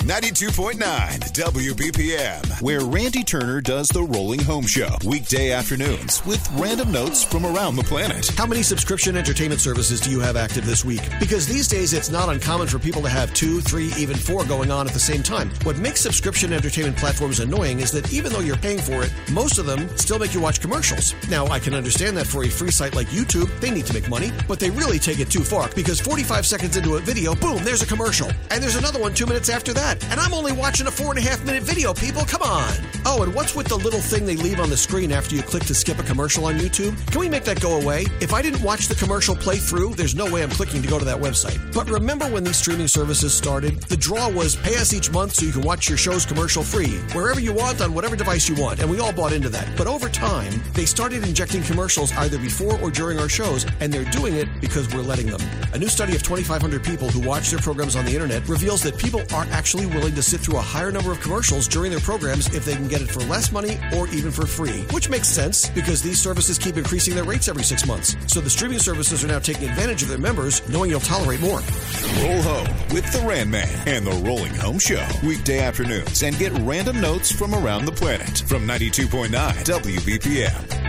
92.9 WBPM, where Randy Turner does the Rolling Home Show. Weekday afternoons with random notes from around the planet. How many subscription entertainment services do you have active this week? Because these days it's not uncommon for people to have 2, 3, even 4 going on at the same time. What makes subscription entertainment platforms annoying is that even though you're paying for it, most of them still make you watch commercials. Now, I can understand that for a free site like YouTube, they need to make money, but they really take it too far because 45 seconds into a video, boom, there's a commercial. And there's another one 2 minutes after that. And I'm only watching a 4.5-minute video, people. Come on. Oh, and what's with the little thing they leave on the screen after you click to skip a commercial on YouTube? Can we make that go away? If I didn't watch the commercial play through, there's no way I'm clicking to go to that website. But remember when these streaming services started? The draw was pay us each month so you can watch your shows commercial free, wherever you want, on whatever device you want, and we all bought into that. But over time, they started injecting commercials either before or during our shows, and they're doing it because we're letting them. A new study of 2,500 people who watch their programs on the internet reveals that people are actually willing to sit through a higher number of commercials during their programs if they can get it for less money or even for free, which makes sense because these services keep increasing their rates every 6 months. So the streaming services are now taking advantage of their members, knowing you'll tolerate more. Roll home with the Ran Man and the Rolling Home Show. Weekday afternoons and get random notes from around the planet from 92.9 WBPM.